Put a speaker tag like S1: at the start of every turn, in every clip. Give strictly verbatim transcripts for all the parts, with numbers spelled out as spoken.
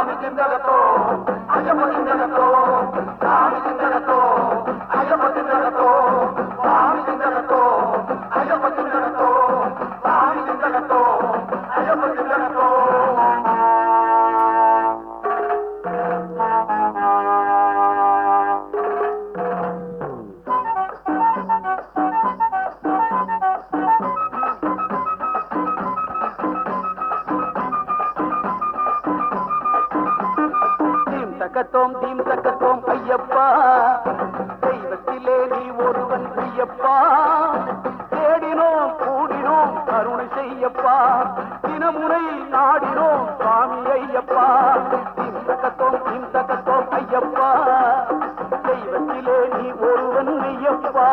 S1: சாமி திண்டகத்தோ ஐயப்ப திண்டகத்தோ சாமி திண்டகத்தோ ஐயப்ப திண்டகத்தோ சாமி திண்டகத்தோ ஐயப்ப திண்டகத்தோ சாமி திண்டகத்தோ ஐயப்ப திண்டகத்தோ
S2: தக்கத்தோம் தீம் தக்கத்தோம் ஐயப்பா தெய்வத்திலே நீ ஒருவன் ஐயப்பா தேடினோம் கூடினோம் கருணை செய்யப்பா தினமுறை நாடினோம் சுவாமி ஐயப்பா தீம் தக்கத்தோம் தீம் தக்கத்தோம் ஐயப்பா தெய்வத்திலே நீ ஒருவன் ஐயப்பா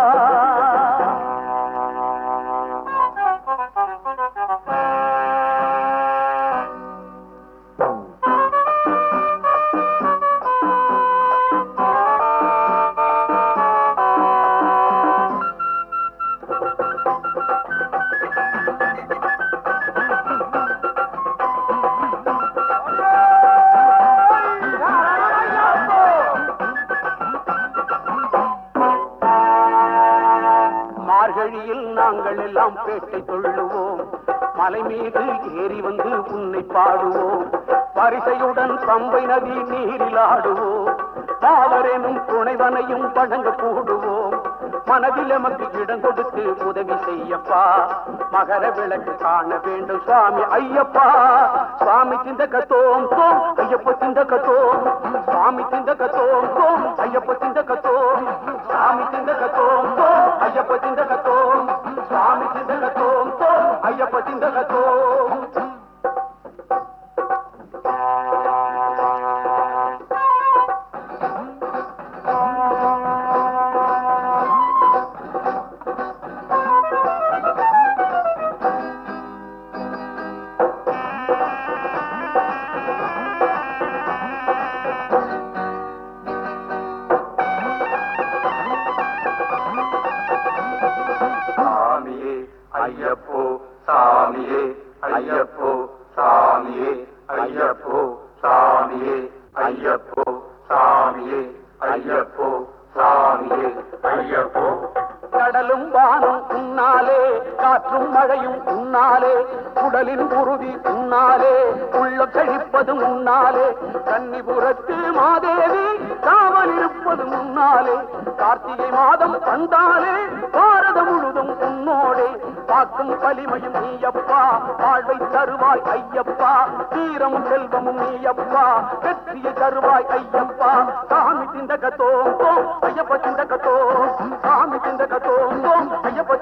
S2: மார்கழியில் நாங்கள் எல்லாம் பேட்டை தொழுவோம் மலை மீது ஏறி வந்து உன்னை பாடுவோம் வரிசையுடன் பம்பை நதி நீரில் ஆடுவோம் பாவரேனும் துணைவனையும் வழங்க கூடுவோம் மனதில் எமக்கு இடம் கொடுத்து உதவி செய்யப்பா மகர விளக்கு காண வேண்டும் சுவாமி ஐயப்பா சுவாமி சிந்தகத்தோம் தோம் ஐயப்ப சிந்தகத்தோம் சுவாமி சிந்தகத்தோம் தோம் ஐயப்ப சிந்தகத்தோம் சுவாமி சிந்தகத்தோம் தோம் ஐயப்ப சிந்தகத்தோம் சுவாமி சிந்தகத்தோம் தோம் ஐயப்ப சிந்தகத்தோம்
S1: ஐயப்போ சாமியே ஐயப்போ சாமியே ஐயப்போ சாமியே ஐயப்போ சாமியே ஐயப்போ சாமியே ஐயப்போ
S2: கடலும் வானும் உன்னாலே காற்றும் மழையும் உன்னாலே உடலின் உறுதி உன்னாலே உள்ள கழிப்பது உன்னாலே கன்னிபுரத்து மாதேவி காவல் இருப்பது முன்னாலே கார்த்திகை மாதம் வந்தாலே பாரதம் முழுதும் உன்னோடே காக்கும் வலிமையும் நீயப்பா வாழ்வை தருவாய் ஐயப்பா தீரமும் செல்வமும் நீயப்பா வெற்றியை தருவாய் ஐயப்பா சாமி சிந்தகத்தோம் ஐயப்ப சிந்தகத்தோம் சாமி சிந்தகத்தோம் ஐயப்ப